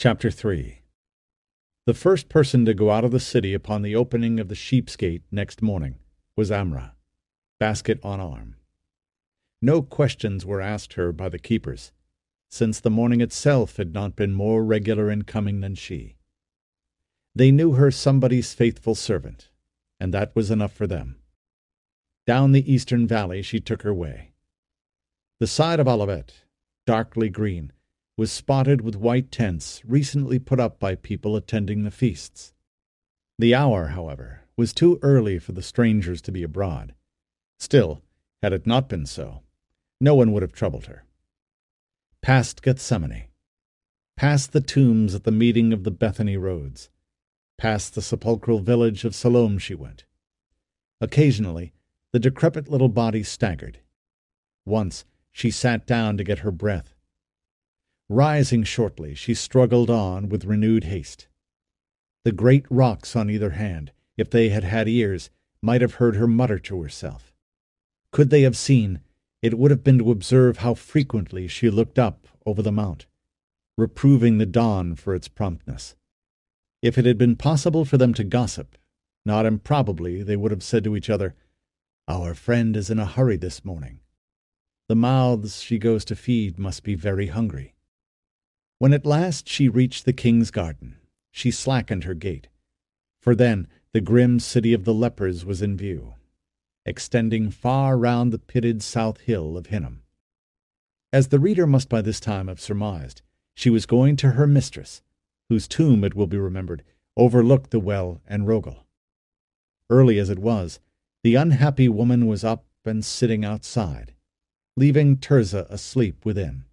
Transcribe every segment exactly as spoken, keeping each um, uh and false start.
Chapter three. The first person to go out of the city upon the opening of the Sheep's Gate next morning was Amrah, basket on arm. No questions were asked her by the keepers, since the morning itself had not been more regular in coming than she. They knew her somebody's faithful servant, and that was enough for them. Down the eastern valley she took her way. The side of Olivet, darkly green, was spotted with white tents recently put up by people attending the feasts. The hour, however, was too early for the strangers to be abroad. Still, had it not been so, no one would have troubled her. Past Gethsemane, past the tombs at the meeting of the Bethany roads, past the sepulchral village of Siloam she went. Occasionally, the decrepit little body staggered. Once she sat down to get her breath. Rising shortly, she struggled on with renewed haste. The great rocks on either hand, if they had had ears, might have heard her mutter to herself. Could they have seen, it would have been to observe how frequently she looked up over the mount, reproving the dawn for its promptness. If it had been possible for them to gossip, not improbably they would have said to each other, "Our friend is in a hurry this morning. The mouths she goes to feed must be very hungry." When at last she reached the king's garden, she slackened her gait, for then the grim city of the lepers was in view, extending far round the pitted south hill of Hinnom. As the reader must by this time have surmised, she was going to her mistress, whose tomb, it will be remembered, overlooked the well and Rogel. Early as it was, the unhappy woman was up and sitting outside, leaving Tirzah asleep within.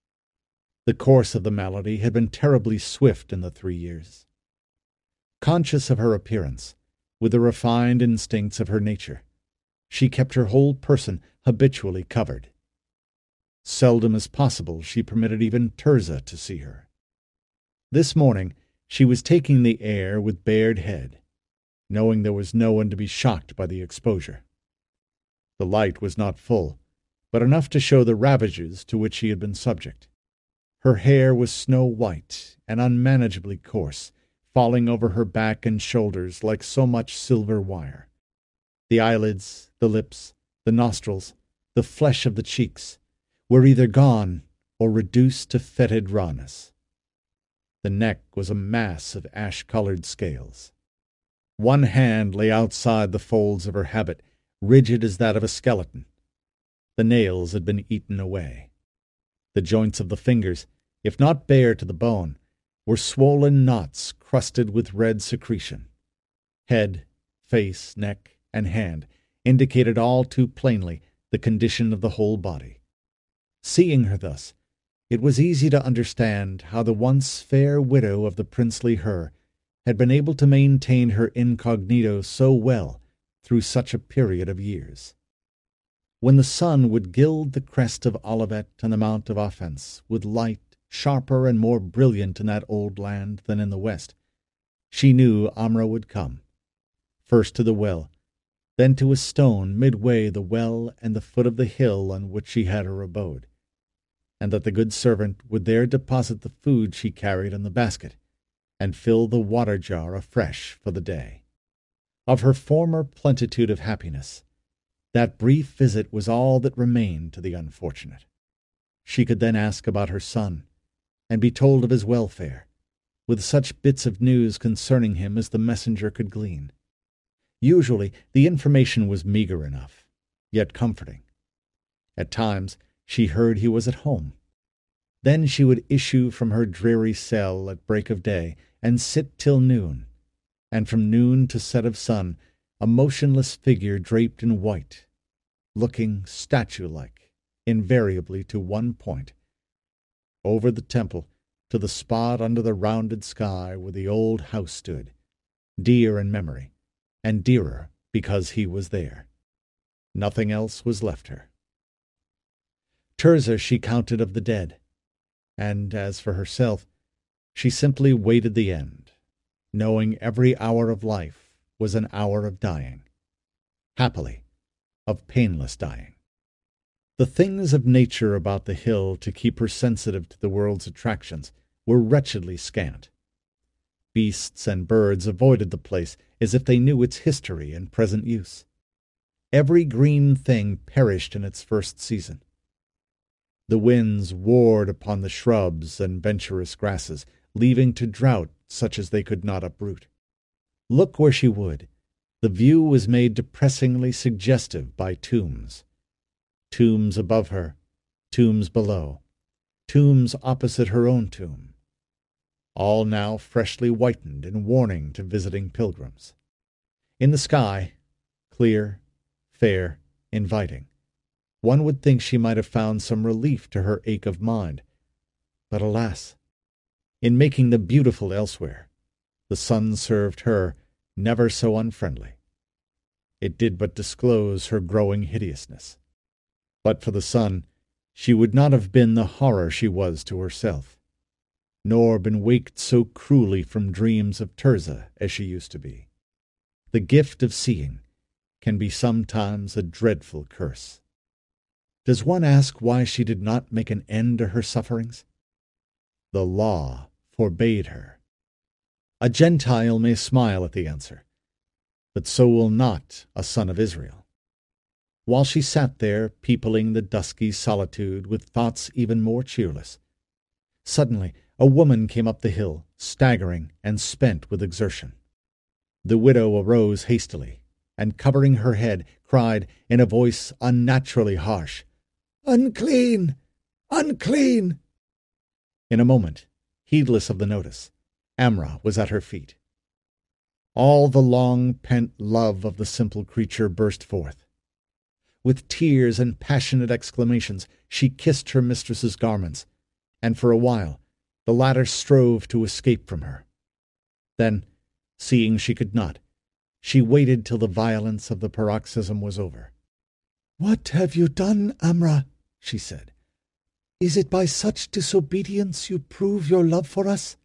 The course of the malady had been terribly swift in the three years. Conscious of her appearance, with the refined instincts of her nature, she kept her whole person habitually covered. Seldom as possible she permitted even Tirzah to see her. This morning she was taking the air with bared head, knowing there was no one to be shocked by the exposure. The light was not full, but enough to show the ravages to which she had been subject. Her hair was snow-white and unmanageably coarse, falling over her back and shoulders like so much silver wire. The eyelids, the lips, the nostrils, the flesh of the cheeks, were either gone or reduced to fetid rawness. The neck was a mass of ash-colored scales. One hand lay outside the folds of her habit, rigid as that of a skeleton. The nails had been eaten away. The joints of the fingers, if not bare to the bone, were swollen knots crusted with red secretion. Head, face, neck, and hand indicated all too plainly the condition of the whole body. Seeing her thus, it was easy to understand how the once fair widow of the princely Hur had been able to maintain her incognito so well through such a period of years. When the sun would gild the crest of Olivet and the Mount of Offence with light sharper and more brilliant in that old land than in the west, she knew Amrah would come, first to the well, then to a stone midway the well and the foot of the hill on which she had her abode, and that the good servant would there deposit the food she carried in the basket, and fill the water jar afresh for the day. Of her former plenitude of happiness, that brief visit was all that remained to the unfortunate. She could then ask about her son, and be told of his welfare, with such bits of news concerning him as the messenger could glean. Usually the information was meagre enough, yet comforting. At times she heard he was at home. Then she would issue from her dreary cell at break of day, and sit till noon, and from noon to set of sun, a motionless figure draped in white, looking statue-like, invariably to one point, over the temple, to the spot under the rounded sky where the old house stood, dear in memory, and dearer because he was there. Nothing else was left her. Tirzah she counted of the dead, and as for herself, she simply waited the end, knowing every hour of life was an hour of dying, happily, of painless dying. The things of nature about the hill to keep her sensitive to the world's attractions were wretchedly scant. Beasts and birds avoided the place as if they knew its history and present use. Every green thing perished in its first season. The winds warred upon the shrubs and bencherous grasses, leaving to drought such as they could not uproot. Look where she would, the view was made depressingly suggestive by tombs. Tombs above her, tombs below, tombs opposite her own tomb, all now freshly whitened and warning to visiting pilgrims. In the sky, clear, fair, inviting, one would think she might have found some relief to her ache of mind. But alas, in making the beautiful elsewhere, the sun served her never so unfriendly. It did but disclose her growing hideousness. But for the sun, she would not have been the horror she was to herself, nor been waked so cruelly from dreams of Tirzah as she used to be. The gift of seeing can be sometimes a dreadful curse. Does one ask why she did not make an end to her sufferings? The law forbade her. A Gentile may smile at the answer, but so will not a son of Israel. While she sat there, peopling the dusky solitude with thoughts even more cheerless, suddenly a woman came up the hill, staggering and spent with exertion. The widow arose hastily, and covering her head, cried in a voice unnaturally harsh, "Unclean! Unclean!" In a moment, heedless of the notice, Amrah was at her feet. All the long-pent love of the simple creature burst forth. With tears and passionate exclamations, she kissed her mistress's garments, and for a while the latter strove to escape from her. Then, seeing she could not, she waited till the violence of the paroxysm was over. "What have you done, Amrah?" she said. "Is it by such disobedience you prove your love for us?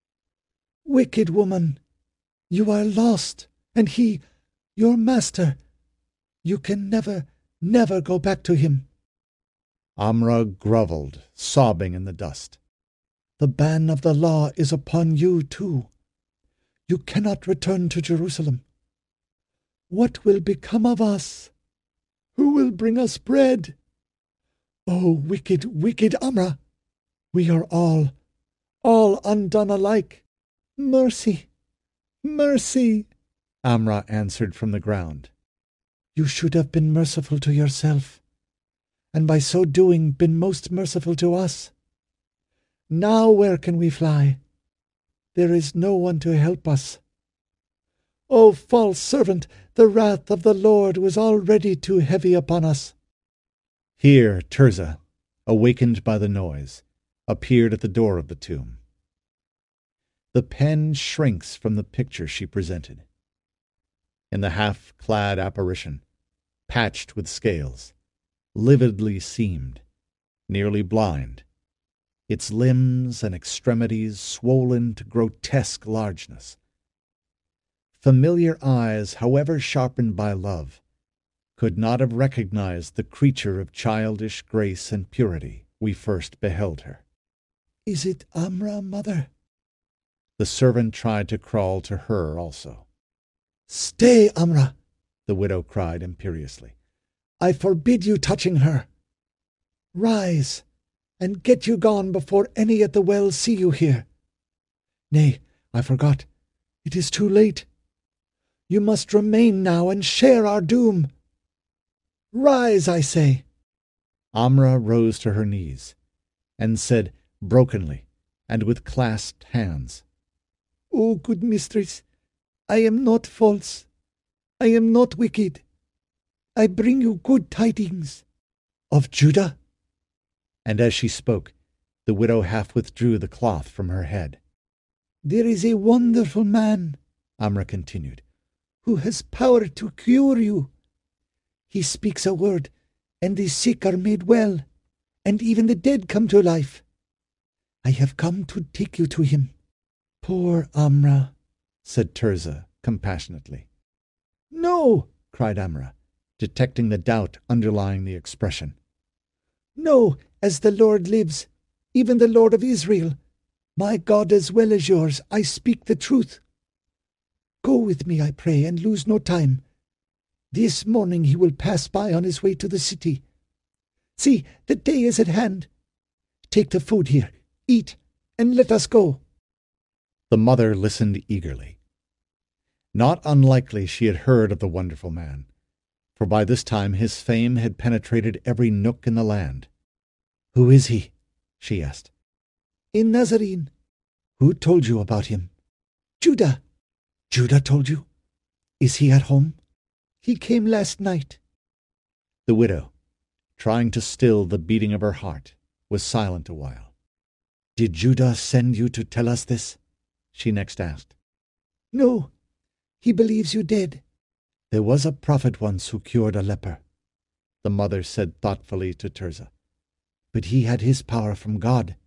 Wicked woman, you are lost, and he, your master, you can never, never go back to him." Amrah grovelled, sobbing in the dust. "The ban of the law is upon you too. You cannot return to Jerusalem. What will become of us? Who will bring us bread? O wicked, wicked Amrah! We are all, all undone alike. Mercy, mercy!" Amrah answered from the ground. "You should have been merciful to yourself, and by so doing been most merciful to us. Now where can we fly? There is no one to help us. O false servant, the wrath of the Lord was already too heavy upon us." Here Tirzah, awakened by the noise, appeared at the door of the tomb. The pen shrinks from the picture she presented. In the half-clad apparition, patched with scales, lividly seamed, nearly blind, its limbs and extremities swollen to grotesque largeness. Familiar eyes, however sharpened by love, could not have recognized the creature of childish grace and purity we first beheld her. "Is it Amrah, mother?" The servant tried to crawl to her also. "Stay, Amrah!" the widow cried imperiously. "I forbid you touching her. Rise, and get you gone before any at the well see you here. Nay, I forgot. It is too late. You must remain now and share our doom. Rise, I say." Amrah rose to her knees, and said brokenly, and with clasped hands, "O good mistress, I am not false. I am not wicked. I bring you good tidings." "Of Judah?" And as she spoke, the widow half withdrew the cloth from her head. "There is a wonderful man," Amrah continued, "who has power to cure you. He speaks a word, and the sick are made well, and even the dead come to life. I have come to take you to him." "Poor Amrah," said Tirzah compassionately. "No," cried Amrah, detecting the doubt underlying the expression. "No, as the Lord lives, even the Lord of Israel, My God as well as yours, I speak the truth. Go with me, I pray, and lose no time. This morning he will pass by on his way to the city. See, the day is at hand. Take the food here, eat, and let us go." The mother listened eagerly. Not unlikely she had heard of the wonderful man, for by this time his fame had penetrated every nook in the land. "Who is he?" she asked. "A Nazarene." "Who told you about him?" "Judah." "Judah told you? Is he at home?" "He came last night." The widow, trying to still the beating of her heart, was silent a while. "Did Judah send you to tell us this?" she next asked. "No, he believes you dead." "There was a prophet once who cured a leper," the mother said thoughtfully to Tirzah. "But he had his power from God."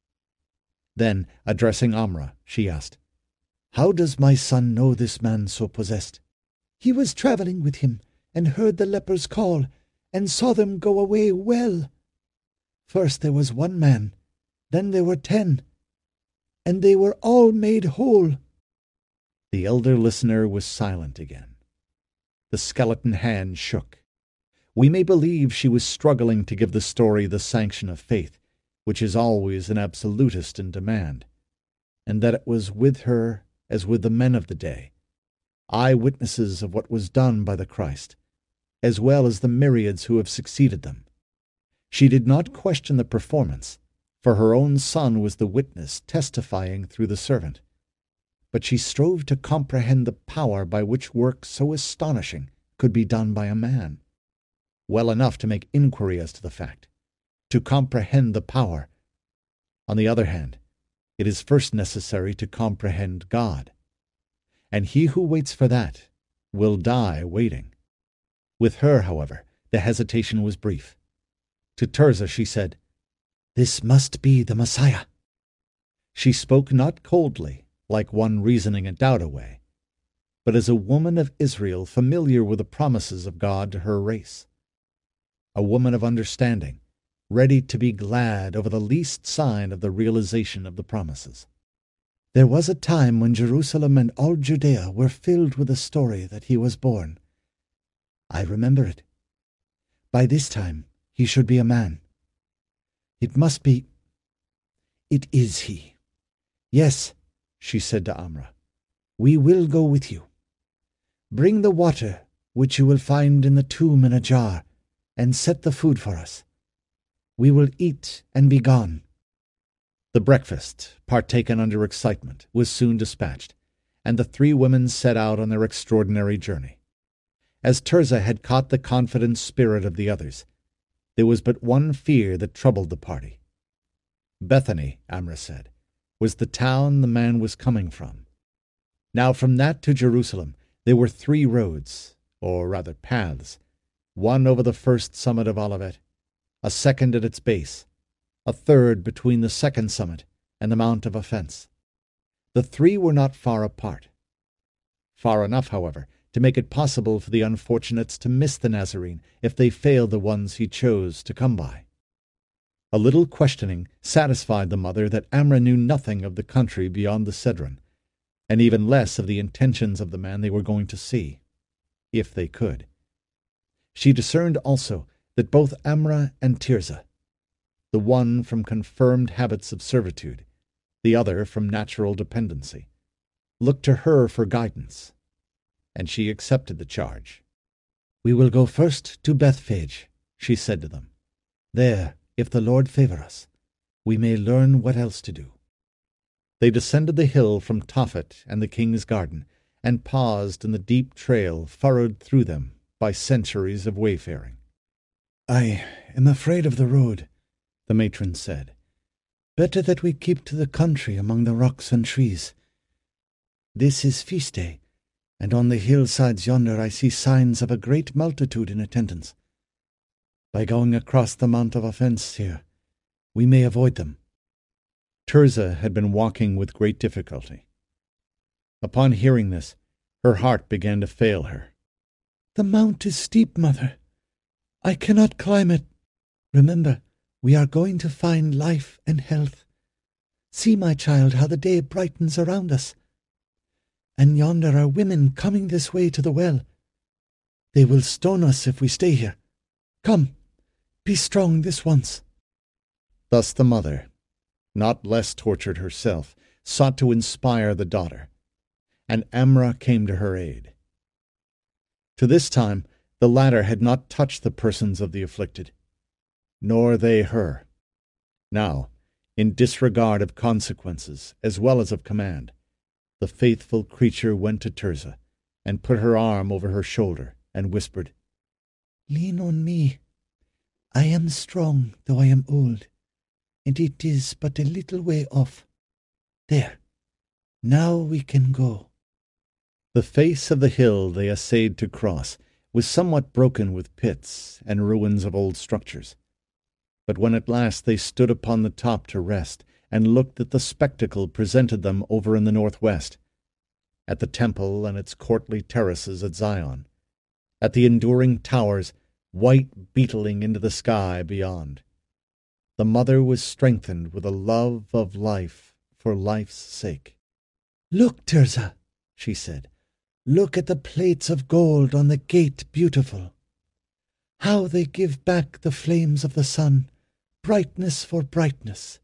Then, addressing Amrah, she asked, "How does my son know this man so possessed?" "He was travelling with him, and heard the lepers call, and saw them go away well. First there was one man, then there were ten, and they were all made whole." The elder listener was silent again. The skeleton hand shook. We may believe she was struggling to give the story the sanction of faith, which is always an absolutist in demand, and that it was with her as with the men of the day, eye-witnesses of what was done by the Christ, as well as the myriads who have succeeded them. She did not question the performance, for her own son was the witness testifying through the servant, but she strove to comprehend the power by which work so astonishing could be done by a man. Well enough to make inquiry as to the fact, to comprehend the power. On the other hand, it is first necessary to comprehend God, and he who waits for that will die waiting. With her, however, the hesitation was brief. To Tirzah she said, "This must be the Messiah." She spoke not coldly, like one reasoning a doubt away, but as a woman of Israel familiar with the promises of God to her race. A woman of understanding, ready to be glad over the least sign of the realization of the promises. "There was a time when Jerusalem and all Judea were filled with the story that he was born. I remember it. By this time he should be a man. It must be... It is he. Yes," she said to Amrah, "we will go with you. Bring the water which you will find in the tomb in a jar, and set the food for us. We will eat and be gone." The breakfast, partaken under excitement, was soon dispatched, and the three women set out on their extraordinary journey. As Tirzah had caught the confident spirit of the others, there was but one fear that troubled the party. Bethany, Amrah said, was the town the man was coming from. Now from that to Jerusalem there were three roads, or rather paths, one over the first summit of Olivet, a second at its base, a third between the second summit and the Mount of Offense. The three were not far apart. Far enough, however, to make it possible for the unfortunates to miss the Nazarene if they failed the ones he chose to come by. A little questioning satisfied the mother that Amrah knew nothing of the country beyond the Cedron, and even less of the intentions of the man they were going to see, if they could. She discerned also that both Amrah and Tirzah, the one from confirmed habits of servitude, the other from natural dependency, looked to her for guidance, and she accepted the charge. "We will go first to Bethphage," she said to them. "There, if the Lord favor us, we may learn what else to do." They descended the hill from Tophet and the king's garden, and paused in the deep trail furrowed through them by centuries of wayfaring. "I am afraid of the road," the matron said. "Better that we keep to the country among the rocks and trees. This is feast day, and on the hillsides yonder I see signs of a great multitude in attendance. By going across the Mount of Offense here, we may avoid them." Tirzah had been walking with great difficulty. Upon hearing this, her heart began to fail her. "The mount is steep, mother. I cannot climb it. Remember, we are going to find life and health. See, my child, how the day brightens around us. And yonder are women coming this way to the well. They will stone us if we stay here. Come, be strong this once." Thus the mother, not less tortured herself, sought to inspire the daughter, and Amra came to her aid. To this time the latter had not touched the persons of the afflicted, nor they her. Now, in disregard of consequences as well as of command, the faithful creature went to Tirzah, and put her arm over her shoulder, and whispered, "Lean on me. I am strong, though I am old, and it is but a little way off. There, now we can go." The face of the hill they essayed to cross was somewhat broken with pits and ruins of old structures. But when at last they stood upon the top to rest, and looked at the spectacle presented them over in the northwest, at the temple and its courtly terraces at Zion, at the enduring towers white beetling into the sky beyond, the mother was strengthened with a love of life for life's sake. "Look, Tirzah," she said, "look at the plates of gold on the gate beautiful. How they give back the flames of the sun, brightness for brightness.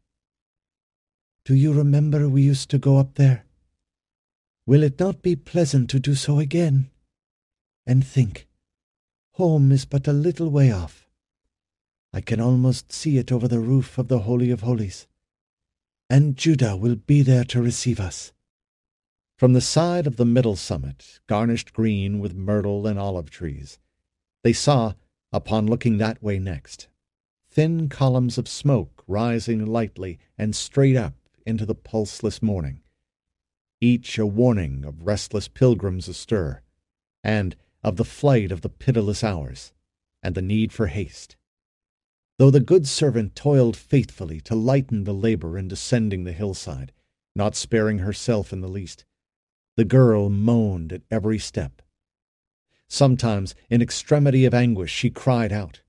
Do you remember we used to go up there? Will it not be pleasant to do so again? And think, home is but a little way off. I can almost see it over the roof of the Holy of Holies. And Judah will be there to receive us." From the side of the middle summit, garnished green with myrtle and olive trees, they saw, upon looking that way next, thin columns of smoke rising lightly and straight up into the pulseless morning, each a warning of restless pilgrims astir, and of the flight of the pitiless hours, and the need for haste. Though the good servant toiled faithfully to lighten the labor in descending the hillside, not sparing herself in the least, the girl moaned at every step. Sometimes, in extremity of anguish, she cried out.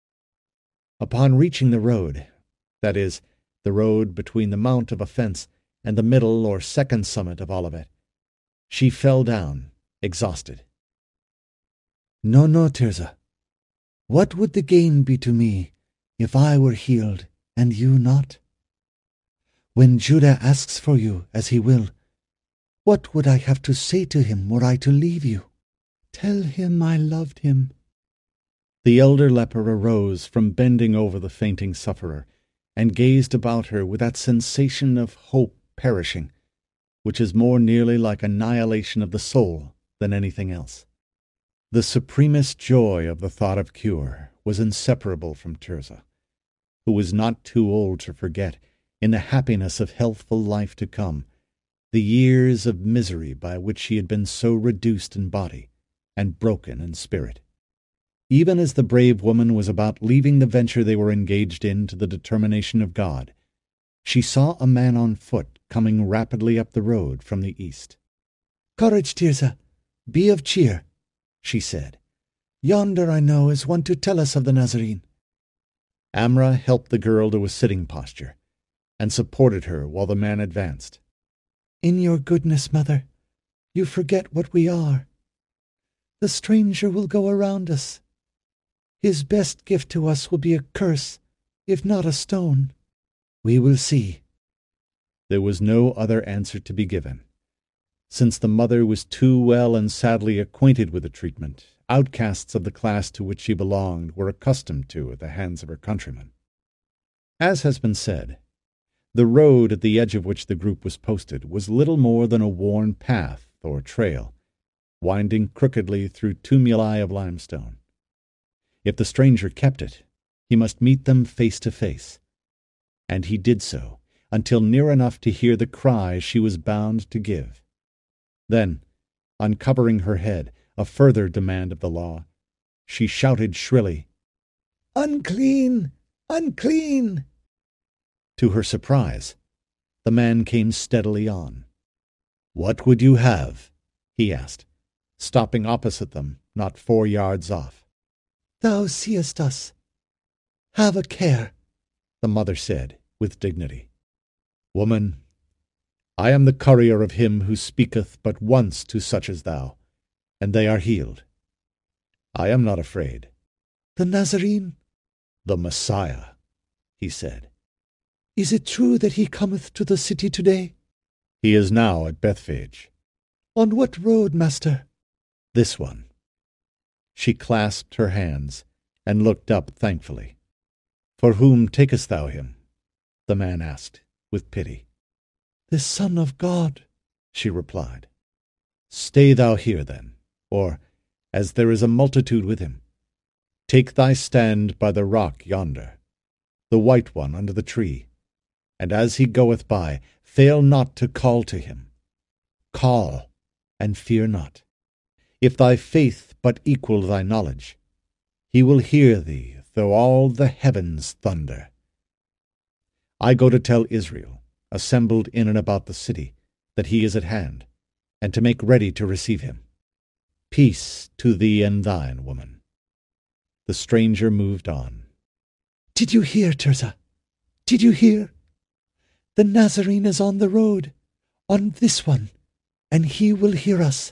Upon reaching the road, that is, the road between the mount of offence and the middle or second summit of Olivet, she fell down, exhausted. "No, no, Tirzah. What would the gain be to me if I were healed and you not? When Judah asks for you, as he will, what would I have to say to him were I to leave you? Tell him I loved him." The elder leper arose from bending over the fainting sufferer, and gazed about her with that sensation of hope perishing, which is more nearly like annihilation of the soul than anything else. The supremest joy of the thought of cure was inseparable from Tirzah, who was not too old to forget, in the happiness of healthful life to come, the years of misery by which she had been so reduced in body and broken in spirit. Even as the brave woman was about leaving the venture they were engaged in to the determination of God, she saw a man on foot coming rapidly up the road from the east. "Courage, Tirzah, be of cheer," she said. "Yonder, I know, is one to tell us of the Nazarene." Amra helped the girl to a sitting posture, and supported her while the man advanced. "In your goodness, mother, you forget what we are. The stranger will go around us. His best gift to us will be a curse, if not a stone. We will see." There was no other answer to be given, since the mother was too well and sadly acquainted with the treatment outcasts of the class to which she belonged were accustomed to at the hands of her countrymen. As has been said, the road at the edge of which the group was posted was little more than a worn path or trail, winding crookedly through tumuli of limestone. If the stranger kept it, he must meet them face to face, and he did so until near enough to hear the cry she was bound to give. Then, uncovering her head, a further demand of the law, she shouted shrilly, "Unclean! Unclean!" To her surprise, the man came steadily on. "What would you have?" he asked, stopping opposite them, not four yards off. "Thou seest us. Have a care," the mother said with dignity. Woman, I am the courier of him who speaketh but once to such as thou, and they are healed. I am not afraid. The Nazarene? The Messiah, he said. Is it true that he cometh to the city today? He is now at Bethphage. On what road, master? This one. She clasped her hands and looked up thankfully. For whom takest thou him? The man asked, with pity. The Son of God, she replied. Stay thou here then, or, as there is a multitude with him, take thy stand by the rock yonder, the white one under the tree, and as he goeth by, fail not to call to him. Call, and fear not. If thy faith but equal thy knowledge, he will hear thee, though all the heavens thunder. I go to tell Israel, assembled in and about the city, that he is at hand, and to make ready to receive him. Peace to thee and thine, woman. The stranger moved on. Did you hear, Tirzah? Did you hear? The Nazarene is on the road, on this one, and he will hear us.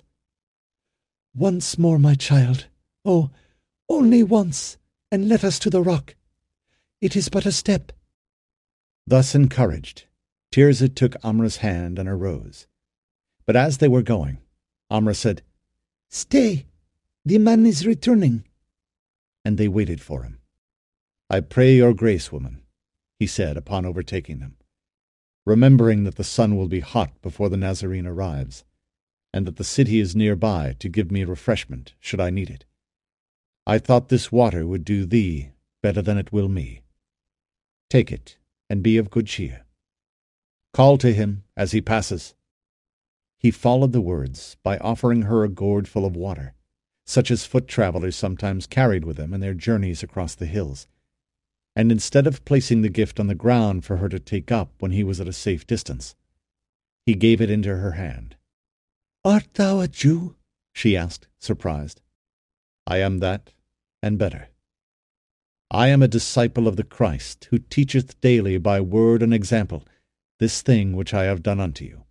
Once more, my child, oh, only once, and let us to the rock. It is but a step. Thus encouraged, Tirzah took Amra's hand and arose. But as they were going, Amra said, Stay, the man is returning. And they waited for him. I pray your grace, woman, he said upon overtaking them, remembering that the sun will be hot before the Nazarene arrives, and that the city is nearby to give me refreshment should I need it. I thought this water would do thee better than it will me. Take it, and be of good cheer. Call to him as he passes. He followed the words by offering her a gourd full of water, such as foot travelers sometimes carried with them in their journeys across the hills, and instead of placing the gift on the ground for her to take up when he was at a safe distance, he gave it into her hand. Art thou a Jew? She asked, surprised. I am that, and better. I am a disciple of the Christ, who teacheth daily by word and example this thing which I have done unto you.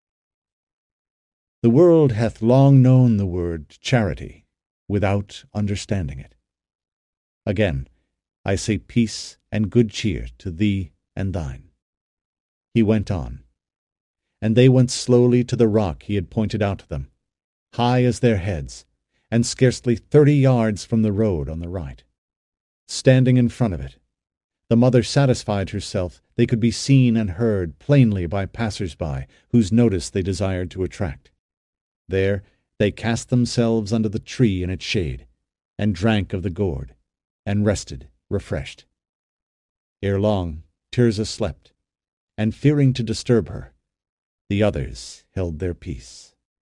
The world hath long known the word charity, without understanding it. Again, I say peace and good cheer to thee and thine. He went on, and they went slowly to the rock he had pointed out to them, high as their heads, and scarcely thirty yards from the road on the right. Standing in front of it, the mother satisfied herself they could be seen and heard plainly by passers-by whose notice they desired to attract. There they cast themselves under the tree in its shade, and drank of the gourd, and rested refreshed. Ere long Tirzah slept, and fearing to disturb her, the others held their peace.